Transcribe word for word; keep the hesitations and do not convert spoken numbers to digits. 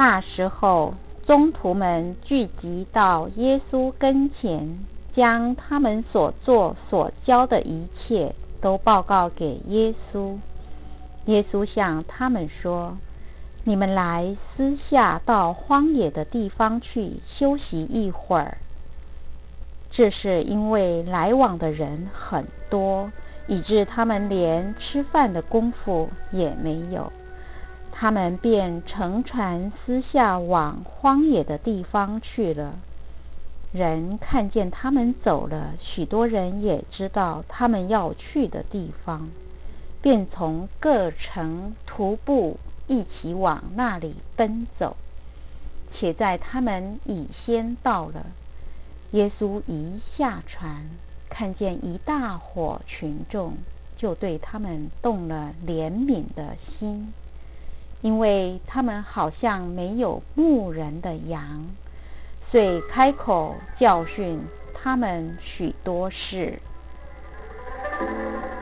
那时候，宗徒们聚集到耶稣跟前，将他们所做所教的一切都报告给耶稣。耶稣向他们说：你们来私下到荒野的地方去休息一会儿。这是因为来往的人很多，以致他们连吃饭的功夫也没有。他们便乘船私下往荒野的地方去了。人看见他们走了，许多人也知道他们要去的地方，便从各城徒步一起往那里奔走。且在他们已先到了，耶稣一下船，看见一大伙群众，就对他们动了怜悯的心，因为他们好像没有牧人的羊，遂开口教训他们许多事。